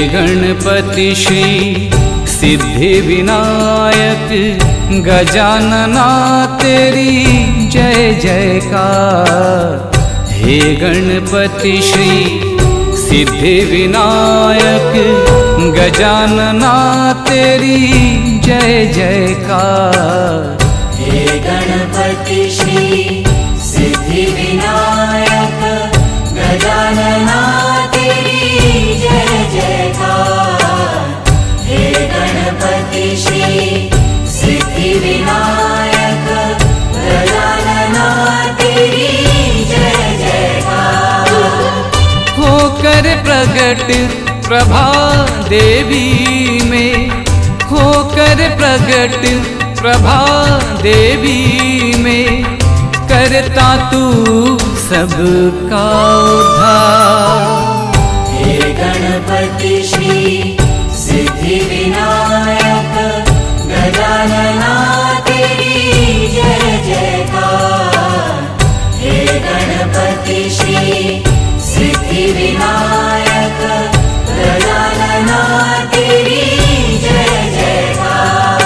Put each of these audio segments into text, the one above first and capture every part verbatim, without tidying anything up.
गणपति श्री सिद्धि विनायक गजानना तेरी जय जयकार। हे गणपति श्री सिद्धि विनायक गजानना तेरी जय जयकार। हे गणपति श्री सिद्धि विनायक गजानना तेरी जय जयकार। हे गणपति श्री सिद्धि विनायक गजानना तेरी जय जयकार। होकर प्रगट प्रभा देवी में, होकर प्रगट प्रभा देवी में, करता तू सबका उद्धार। हे गणपति श्री सिद्धि विनायक गजानना तेरी जय जयकार। हे गणपति श्री सिद्धि विनायक गजानना तेरी जय जयकार।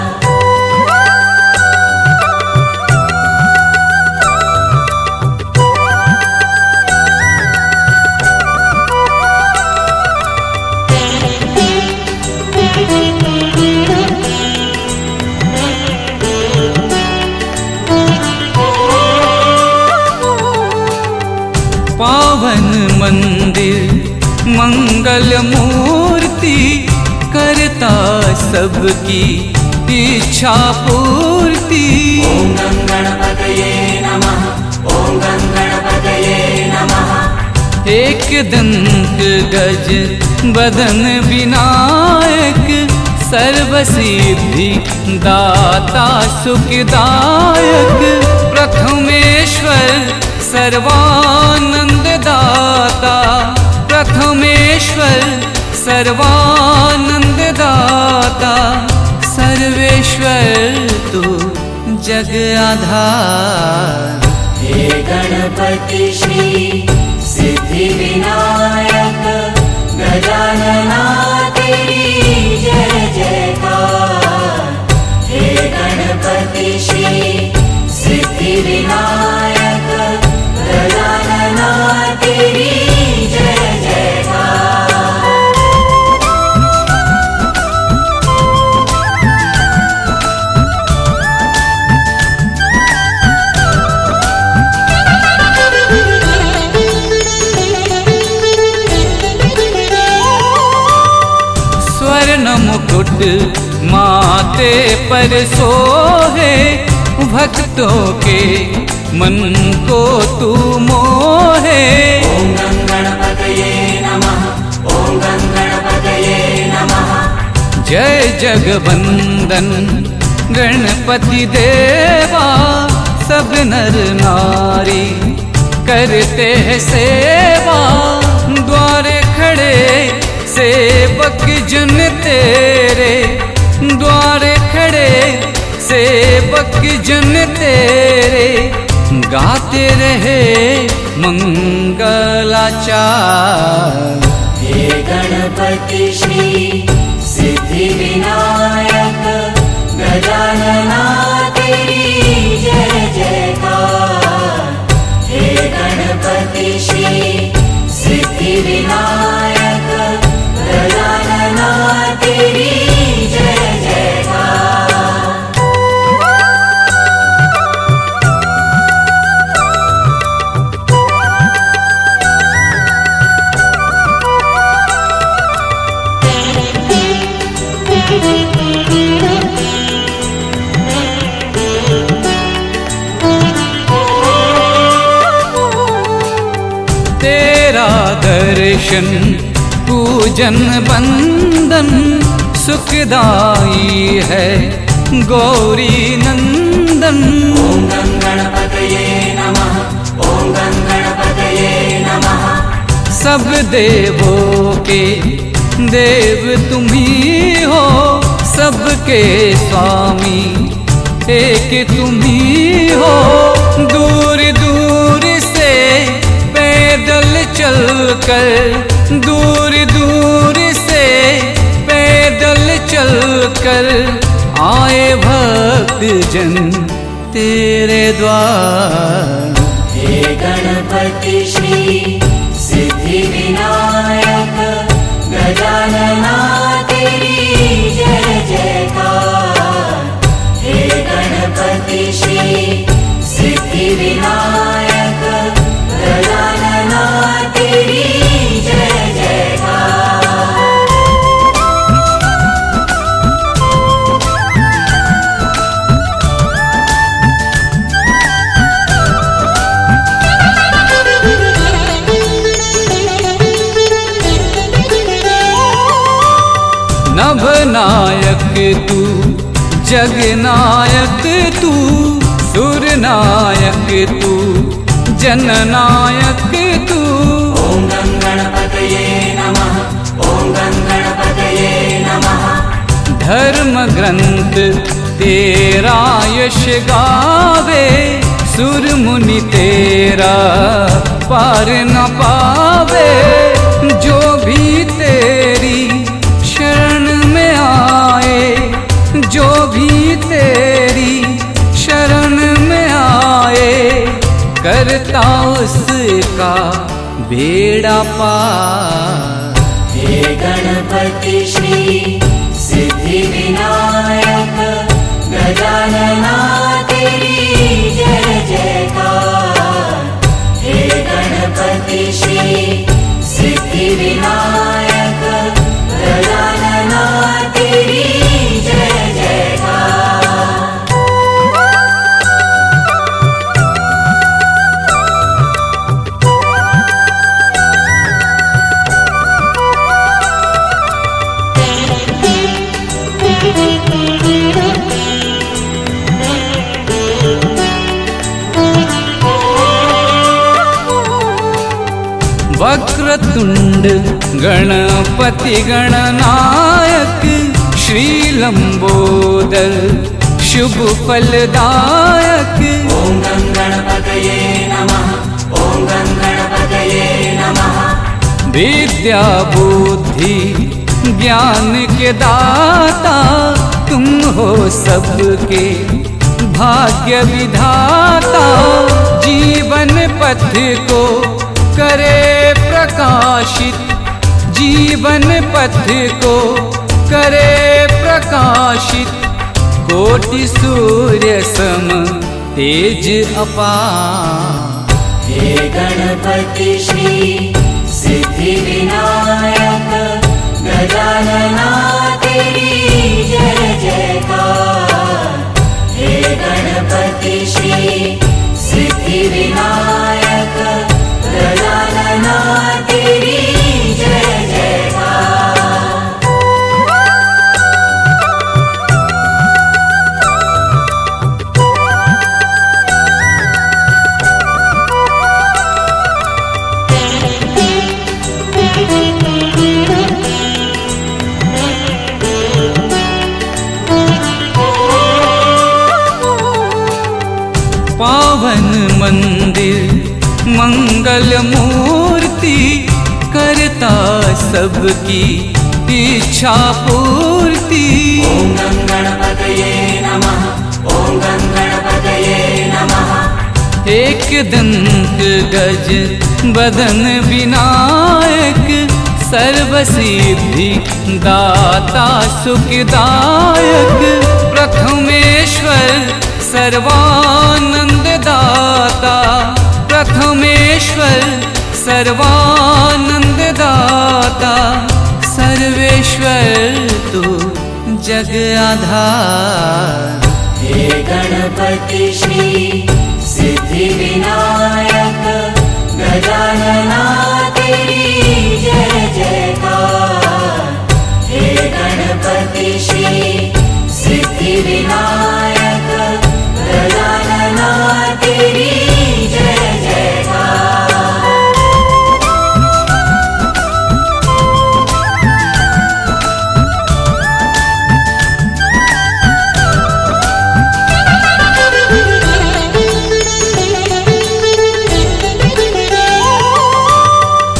पावन मंदिर मंगल मूर्ति, करता सबकी इच्छा पूर्ति। ओम गं गणपतये नमः, ओम गं गणपतये नमः। एक दंत गज बदन विनायक, सर्वसिद्धि दाता सुखदायक। प्रथमेश्वर सर्वानंद दाता, प्रथमेश्वर सर्वानंद दाता। सर्वेश्वर तू जग आधार। हे गणपति श्री सिद्धि विनायक गजानना तेरी जय जयकार। हे गणपति श्री सिद्धि विनायक गजानना तेरी जय जयकार। स्वर्ण मुकुट माथे पर सोहे, भक्तों के मन को तू मोहे। ओम गं गणपतये नमः, ओम गं गणपतये नमः। जय जगवंदन गणपति देवा, सब नर नारी करते हैं सेवा। द्वारे खड़े सेवक जन तेरे, द्वारे खड़े सेवक जन तेरे। गाते रहे मंगलाचार। हे गणपति श्री सिद्धि विनायक गजानना तेरी जय जयकार। हे गणपति श्री सिद्धि विनायक गजानना तेरी जय जयकार। तेरा दर्शन पूजन बंदन, सुखदाई है गौरी नंदन। ओम गं गणपतये नमः, ओम गं गणपतये नमः। सब देवों के देव तुम ही हो, सबके स्वामी एक तुम ही हो। दूर दूर से पैदल चल कर, दूर दूर से कर आए भक्त जन तेरे द्वार। हे गणपति श्री सिद्धि विनायक गजानना तेरी जय जयकार। हे गणपति श्री सिद्धि विनायक गजानना तेरी जय जयकार। नभनायक तू जगनायक तू सुरनायक तू जननायक तू। ॐ गं गणपतये नमः ॐ गं गणपतये नमः। धर्म ग्रंथ तेरा यश गावे सुर मुनि तेरा पार न पावे। जो भी तेरी शरण में आए जो भी तेरी शरण में आए करता उसका बेड़ा पार। हे गणपति श्री सिद्धि विनायक गजानना तेरी जय जयकार। हे गणपति श्री सिद्धि विनायक गजानना तेरी जय जयकार। वक्रतुंड गणपति गणनायक श्री लंबोदर शुभ फलदायक। ॐ गं गणपतये नमः ॐ गं गणपतये नमः। विद्या बुद्धि ज्ञान के दाता तुम हो सबके भाग्य विधाता। जीवन पथ को करे प्रकाशित जीवन पथ को करे प्रकाशित कोटि सूर्य सम तेज अपार। हे गणपति श्री सिद्धि विनायक गजानना तेरी जय जयकार। हे गणपति श्री सिद्धि विनायक गजानना तेरी जय जयकार। पावन मंदिर मंगल मूर्ति करता सबकी इच्छा पूर्ति। ॐ गं गणपतये नमः ॐ गं गणपतये नमः। एक दंत गज बदन विनायक सर्व सिद्धि दाता सुखदायक। प्रथमेश्वर सर्वानंद दाता प्रथमेश्वर सर्वानंद दाता। सर्वेश्वर तू जग आधार। हे गणपति श्री सिद्धि विनायक गजानना तेरी जय जयकार। हे गणपति श्री सिद्धि विनायक गजानना तेरी जय जयकार।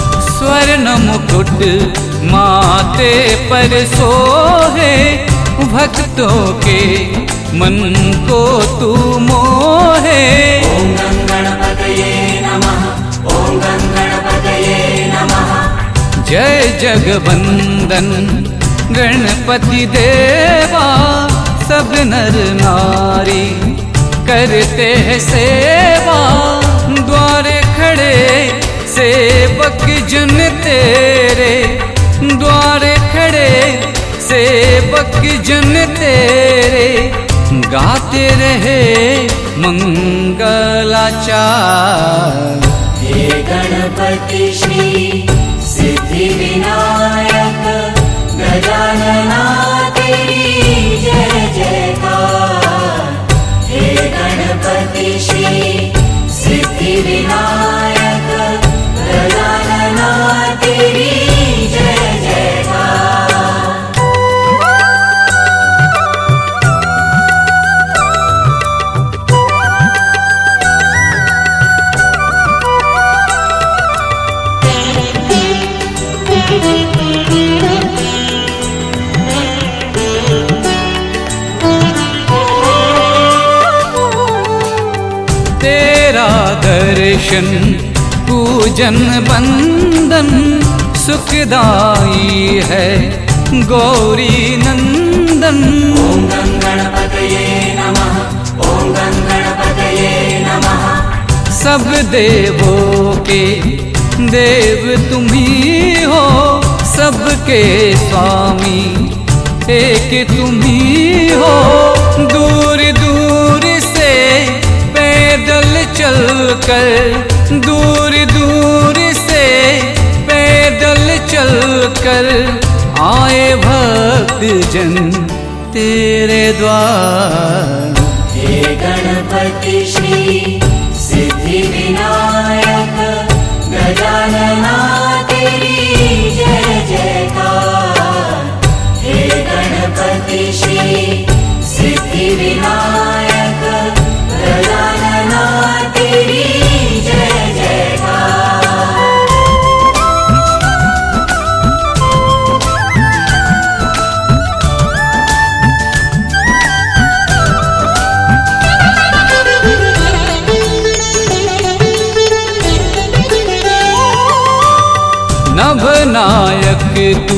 स्वर्ण मुकुट माथे पर सोहे भक्तों के मन को तू मोहे। ॐ गं गणपतये नमः, ॐ गं गणपतये नमः। जय जगवंदन गणपति देवा, सब नर नारी करते हैं सेवा। द्वारे खड़े सेवक जन तेरे, द्वारे खड़े सेवक जन तेरे, गाते रहे मंगलाचार। हे गणपति श्री सिद्धि विनायक, गजानना तेरी जय जयकार। हे गणपति श्री सिद्धि विनायक, गजानना तेरी जय जयकार। तेरा दर्शन पूजन बंदन सुखदाई है गौरी नंदन। ॐ गं गणपतये नमः, ॐ गं गणपतये नमः। सब देवों के देव तुम्ही हो, सबके स्वामी एक तुम्ही हो। दूर दूर से पैदल चलकर, दूर दूर से पैदल चलकर आए भक्त जन तेरे द्वार। हे गणपति श्री सिद्धि विनायक, गजानना तेरी जय जयकार। हे गणपति श्री सिद्धि विनायक, गजानना तेरी जय जयकार। नभनायक तू,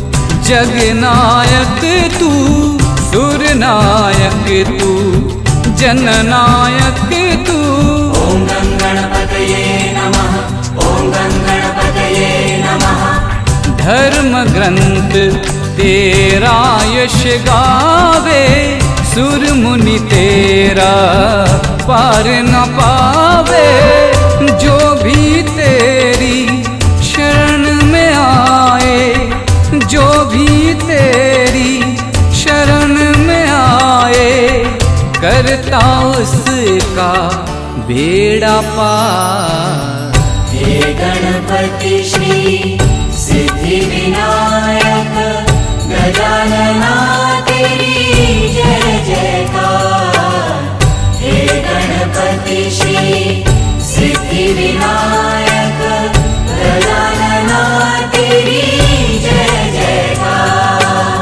जगनायक तू, सुरनायक तू, जननायक तू। ॐ गं गणपतये नमः, ॐ गं गणपतये नमः। धर्म ग्रंथ तेरा यश गावे, सुर मुनि तेरा पार न पावे। जो भी तेरी शरण में आए, जो भी तेरी शरण में आए, करता उसका बेड़ा पार। हे गणपति श्री सिद्धि विनायक, गजानना तेरी जय जयकार। हे गणपति श्री सिद्धि विनायक, गजानना तेरी जय जयकार।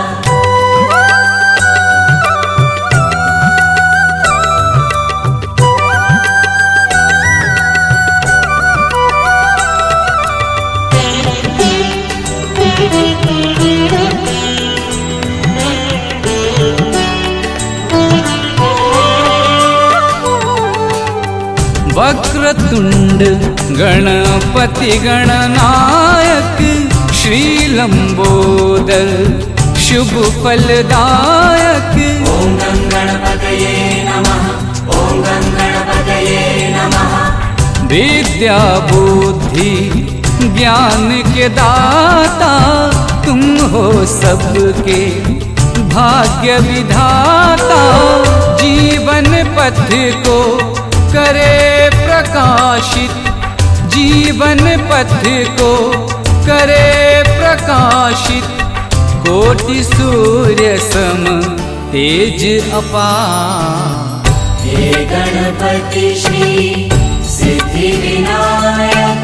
वक्रतुंड गणपति गणनायक, श्री लंबोदर शुभ फलदायक। ॐ गं गणपतये नमः, ॐ गं गणपतये नमः। विद्या बुद्धि ज्ञान के दाता, तुम हो सबके भाग्य विधाता। जीवन पथ को करे प्रकाशित, जीवन पथ को करे प्रकाशित। कोटि सूर्य सम तेज अपार। हे गणपति श्री सिद्धि विनायक,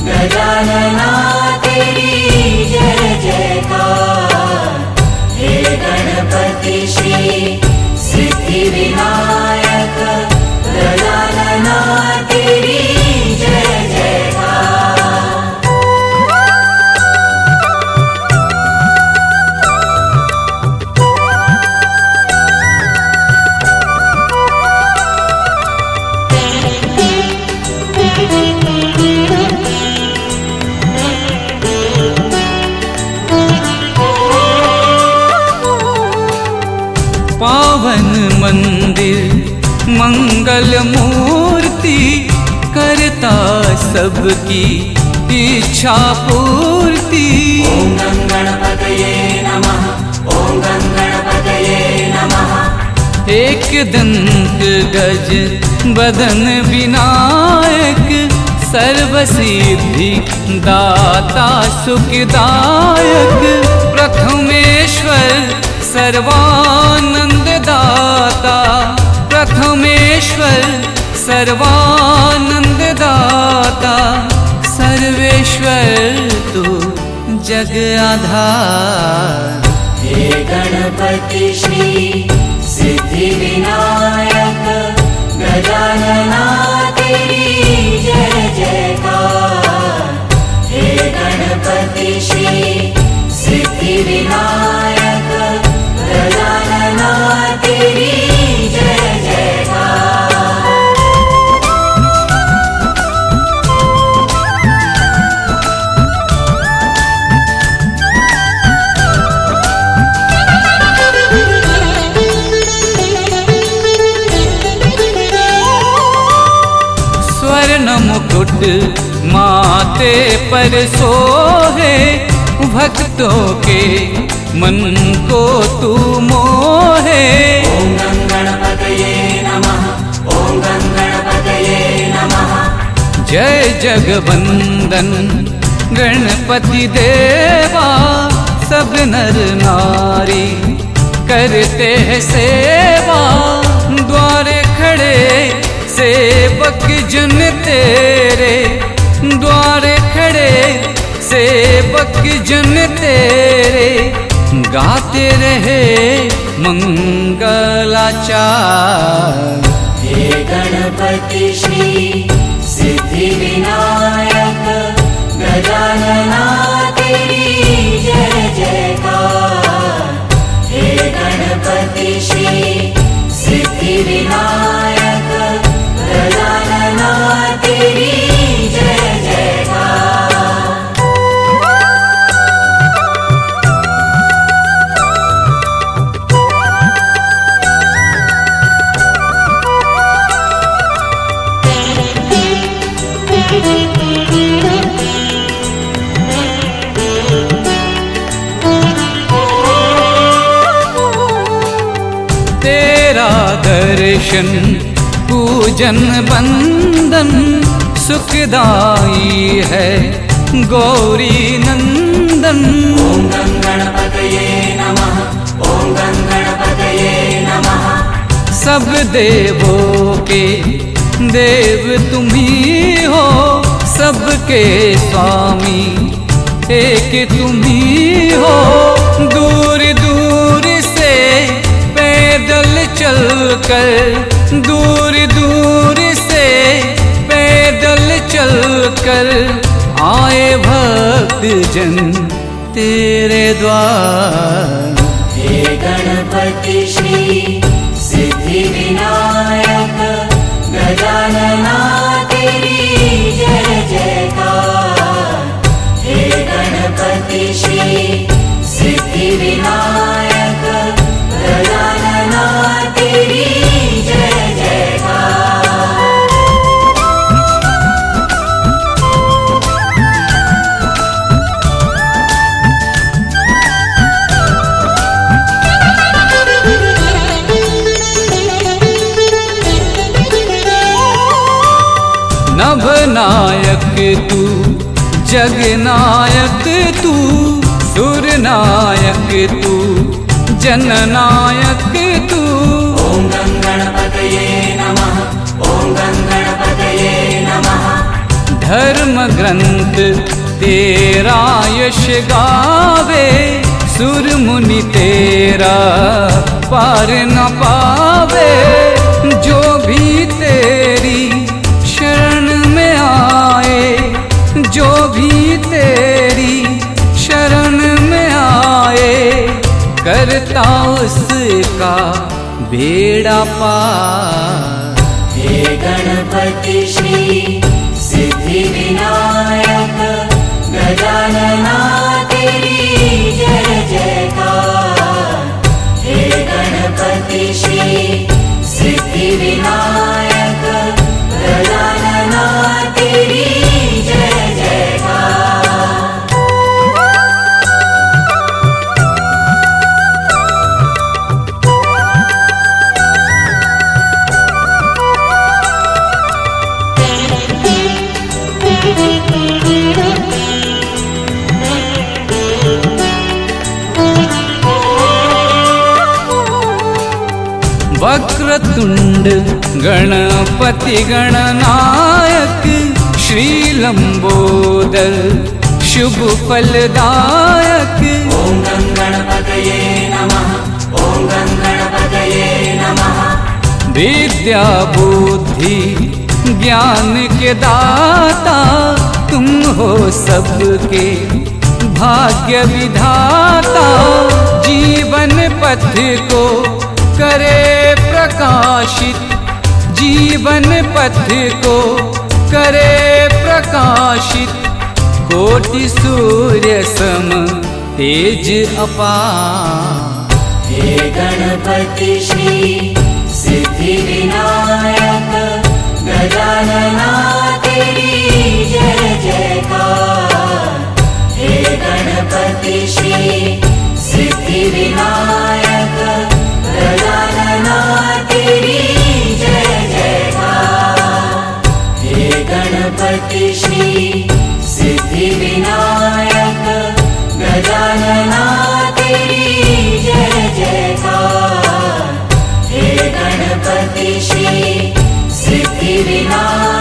गजानना तेरी जय जयकार। हे गणपति श्री सिद्धि विनायक गजानना तेरी जय जयकार। पावन मंदिर मंगल मूर्ति करता सबकी इच्छा पूर्ति। ओम गं गणपतये नमः, ओम गं गणपतये नमः। एक दंत गज बदन विनायक सर्वसिद्धि दाता सुखदायक। प्रथमेश्वर सर्वानंद दाता, प्रथमेश्वर सर्वानंद दाता। सर्वेश्वर तू जग आधार। हे गणपति श्री सिद्धि विनायक गजानना तेरी जय जयकार। हे गणपति श्री सिद्धि विनायक गजानना तेरी जय जयकार। स्वर्ण मुकुट माथे पर सोहे, भक्तों के मन को तू मोहे। ओम गं गणपतये नमः, ओम गं गणपतये नमः। जय जगवंदन गणपति देवा, सब नर नारी करते हैं सेवा। द्वारे खड़े सेवक जन तेरे, द्वारे खड़े सेवक जन तेरे। गाते रहे मंगलाचार। हे गणपति श्री सिद्धि विनायक गजानना तेरी जय जयकार। हे गणपति श्री सिद्धि विनायक गजानना तेरी जय जयकार। तेरा दर्शन पूजन बंदन सुखदाई है गौरी नंदन। ओम गं गणपतये नमः, ओम गं गणपतये नमः। सब देवों के देव तुम्ही हो, सबके स्वामी एक तुम्ही हो। दूर दूर से पैदल चल कर, दूर दूर से पैदल चल कर आए भक्त जन तेरे द्वार। हे गणपति श्री सिद्धि विनायक गजानना तेरी जय जयकार। हे गणपति श्री सिद्धि विनायक गजानना तेरी जय जयकार। नभनायक तू, जगनायक तू, सुरनायक तू, जननायक तू। ओम गं गणपतये नमः, ओम गं गणपतये नमः। धर्म ग्रंथ तेरा यश गावे, सुर मुनि तेरा पार न पावे। जो भी तेरी शरण में आए, जो भी तेरी शरण में आए, करता उसका बेड़ा पार। हे गणपति श्री सिद्धि विनायक गजानना तेरी जय जयकार। हे गणपति श्री सिद्धि विनायक गजानना तेरी जय जयकार। वक्रतुंड गणपति गणनायक, श्री लंबोदर शुभ फलदायक। ओम गं गणपतये नमः, ओम गं गणपतये नमः। विद्या बुद्धि ज्ञान के दाता, तुम हो सबके भाग्य विधाता। जीवन पथ को करे प्रकाशित, जीवन पथ को करे प्रकाशित। कोटि सूर्य सम तेज अपार। हे गणपति श्री सिद्धि विनायक गजानना तेरी जय जयकार। हे गणपति श्री सिद्धि विनायक गजानना तेरी जय जयकार। हे गणपति श्री सिद्धि विनायक गजानना तेरी जय जयकार। हे गणपति श्री सिद्धि विनायक